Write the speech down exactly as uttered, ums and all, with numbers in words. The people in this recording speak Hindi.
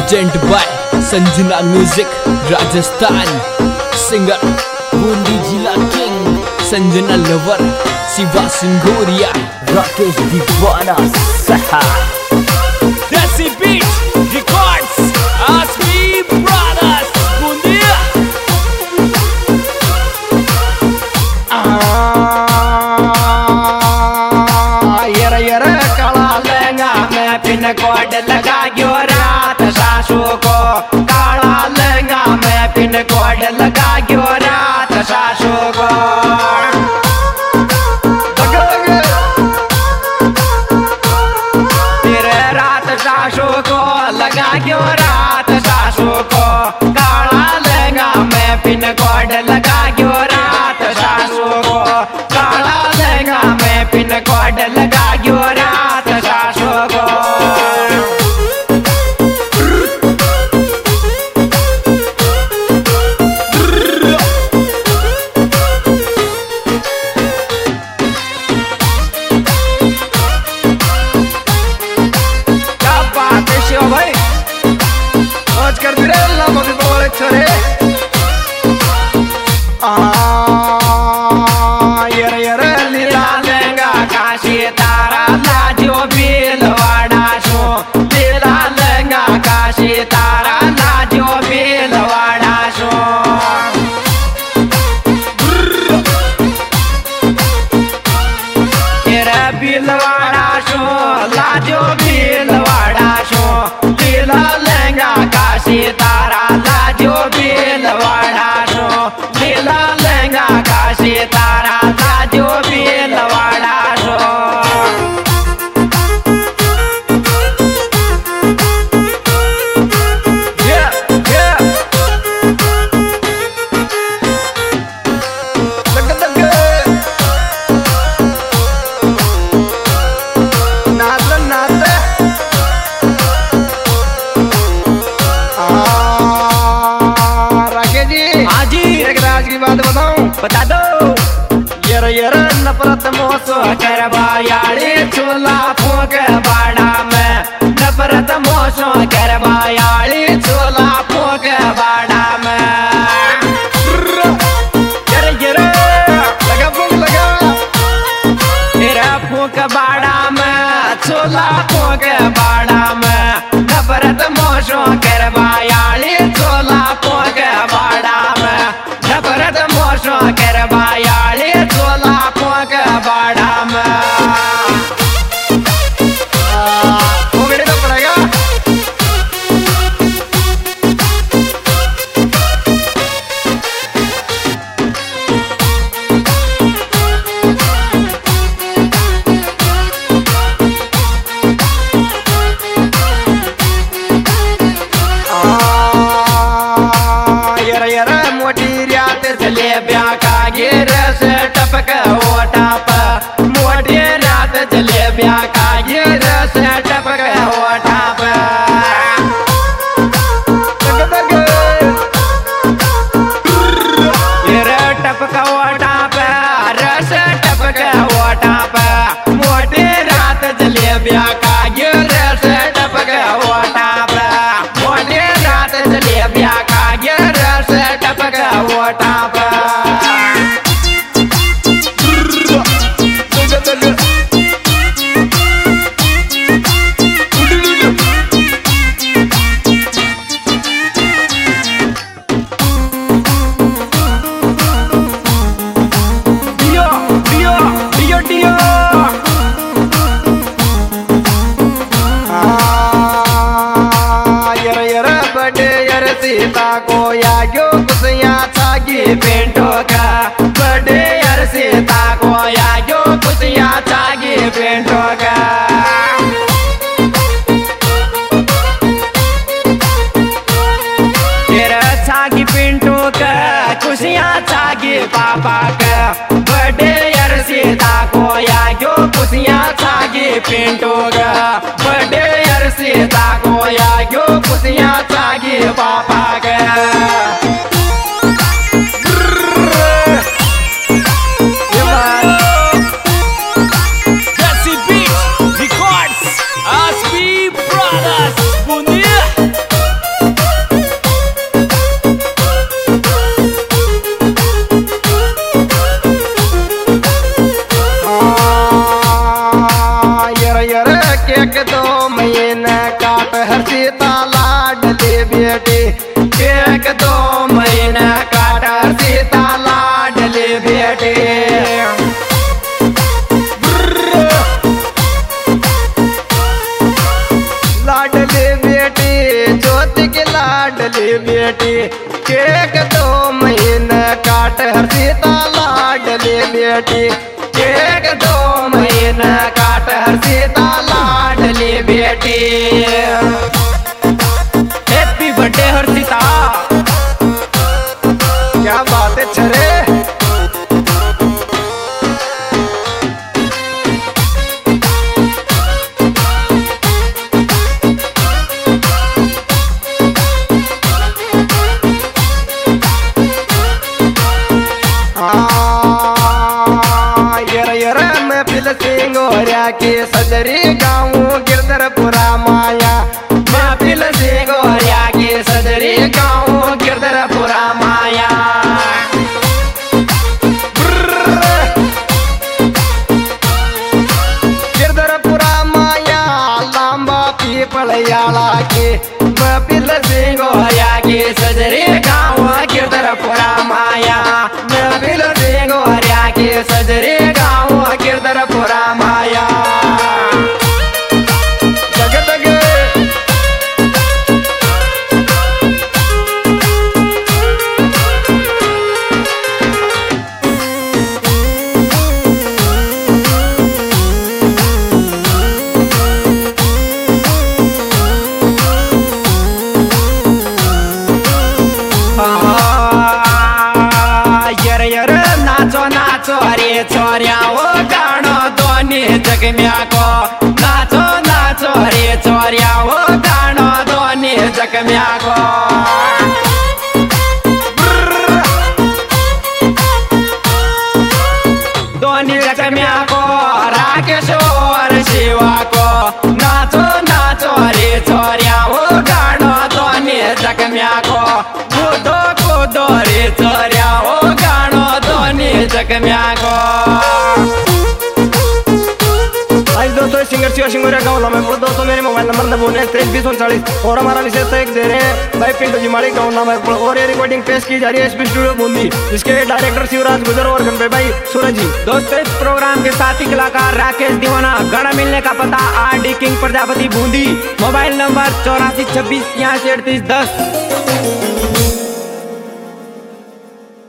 Present by Sanjana music Rajasthan. Singer Bundi जिला किंग संजना लवर शिवा सिंघोरिया राकेश दीवाना सहा Desi beat records Asmi brothers Bundiya. यर यर काला लहंगा में पिन कोड लगा गयो रात सासू को। काला लहंगा में पिन कोड लगा गयो रात सासू को। तेरे रात सासू को लगा गयो रात सासू को। काला लहंगा में पिन कोड लगा गयो रात सासू को। काला लहंगा में पिन कोड लगा गयो रात सासू को। भाई मौज कर रे अल्लाह मौज बोले छोरे। आ यर यर लीला लहंगा काशी तारा लाजो बिलवाड़ा शो। लीला लहंगा काशी तारा लाजो बिलवाड़ा शो। तेरा बिलवाड़ा शो लाजो बिलवाड़ा शो। लीला लहंगा काशी तारा लाजो बिलवाड़ा शो। लीला लहंगा काशी तारा लाजो बिलवाड़ा शो। Yeah, yeah. लग लग नाच नाच। हाँ जी एक राज की बात बताऊं बता दो। यर यर नफरत मोसो कर बायाड़ी चूल्हा फूक बाड़ा में। नफरत मोसो कर बायाड़ी चूल्हा फूक बाड़ा में। यर यर लगा फूक लगा तेरा फूक बाड़ा में चूल्हा फूक बाड़ा में। नफरत मोसो कर बायाड़ी चूल्हा फूक बाड़ा में। नफरत मोसो कर बायाड़ी चूल्हा फूक बाड़ा में। फूकने तो पड़ेगा। यर यर मोटी रात जलेबिया का गिर से टपक ओटा पर। मोटी रात जलेबिया का गिर से टपक ओटा पर। टपक ओटा पर रस टपक ओटा पर। मोटी रात जलेबिया का गिर से टपक ओटा पर। मोटी रात जलेबिया का गिर से टपक ओटा पर। डियो डियो डियो डियो यर यर बड़े यर सीता को याग्यो कुसिया छागी पेंटो का। बड़े यर सीता को याग्यो कुसिया छागी पेंटो का। तेरा छागी पिंटो का कुसिया छागी पापा का। बड़े यर सीता को याग्यो कुसिया छागी पिंटो का। बड़े यर सीता को याग्यो कुसिया छागी पापा का। Desi beat records Asmi brothers Bundiya. लाडली बेटी केक दो महीने काट हर सीता लाडली बेटी केक दो महीने काट हर सीता लाडली बेटी हैप्पी बर्थडे हर्षिता। क्या बात है छरे। सिंगोरिया के सजरी गाँव गिरधरपुरा माया महफिल सिंगोरिया के सजरी गाँव गिरधरपुरा माया गिरधरपुरा माया लांबा पीपलयाला के महफिल सिंगोरिया के सजरी गाँव गिरधरपुरा माया महफिल सिंगोरिया के सजरी गाँव गिरधरपुरा माया जगत गे यर यर नाचो नाचो अरे छोरिया ओ गानो दोनी जगम्या को नाचो नाचो अरे छोरिया ओ गानो दोनी जगम्या को दोनी जगम्या को राकेश और शिवा को नाचो नाचो अरे छोरिया ओ गानो दोनी जगम्या को कूदो कूदो रे छोरिया ओ गानो दोनी जगम्या को। आज दोस्तों सिंगर शिवा सिंगोरिया गाँव में दोस्तों मेरे मोबाइल नंबर नब्बे तेईस बीस उनचालीस और हमारा विशेष एक दे रहे हैं भाई पिंटू जी माड़ी गाँव नाम है और ये रिकॉर्डिंग पेश की जा रही है एसपी स्टूडियो बूंदी जिसके डायरेक्टर शिवराज गुजर और गणपे भाई सूरज जी। दोस्तों इस प्रोग्राम के साथी कलाकार राकेश दीवाना गाना मिलने का पता R D king Prajapati Bundi mobile number चौरासी छब्बीस छियासी अड़तीस दस।